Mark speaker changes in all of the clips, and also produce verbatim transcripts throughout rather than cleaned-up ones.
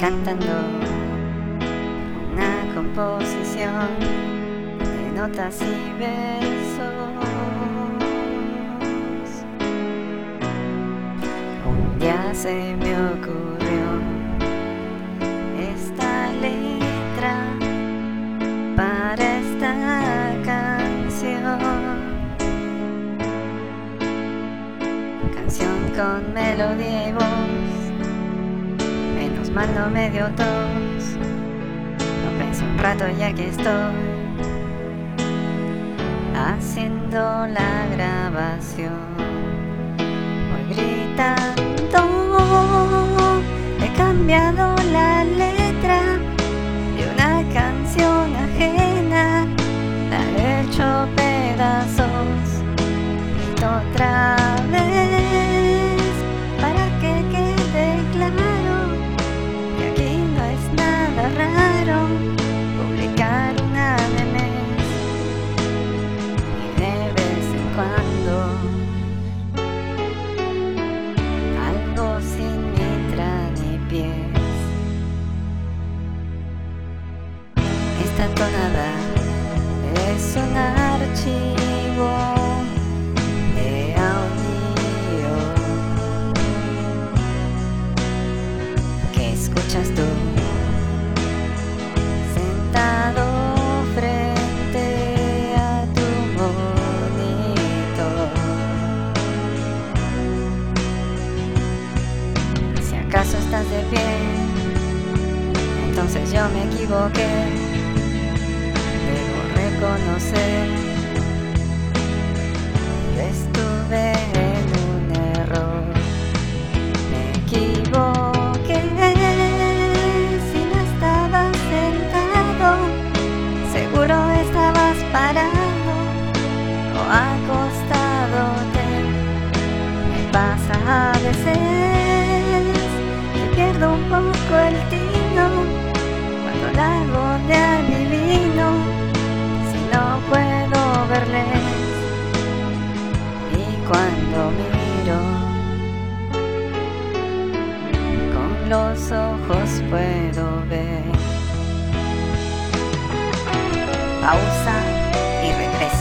Speaker 1: cantando una composición de notas y versos. Un día se me ocurrió esta letra para esta canción, canción con melodía y voz. Menos mal no me dio tos, lo pensé un rato y aquí estoy haciendo la grabación. Voy gritando, he cambiado la letra de una canción ajena, la he hecho pedazos, grito otra vez para que quede claro que aquí no es nada raro publicar una de mes, y de vez en cuando algo sin letra ni pies. Esta tonada es un archivo de audio que escuchas tú sentado frente a tu monitor. Si acaso estás de pie, entonces yo me equivoqué. Conocer, yo estuve en un error, me equivoqué. Si no estabas sentado, seguro estabas parado o acostadote. Me pasa a veces que pierdo un poco el tino cuando la hago de adivino. No puedo verles, y cuando miro con los ojos puedo ver. Pausa y regreso.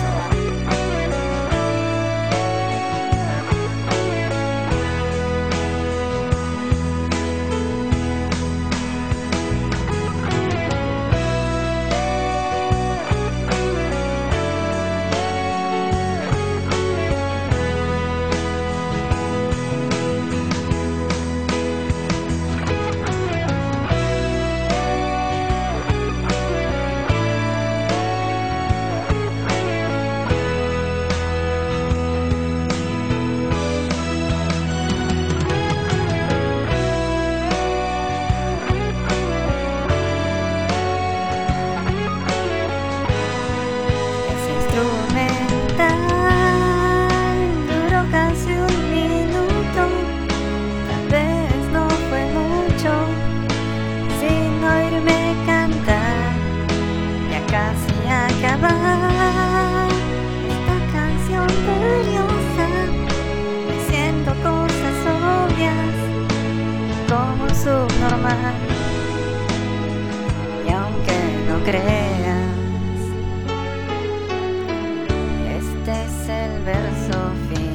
Speaker 1: Duró casi un minuto, tal vez no fue mucho, sin oírme cantar, ya casi acabar esta canción curiosa, diciendo cosas obvias como un subnormal. Y aunque no creas, este es el verso final.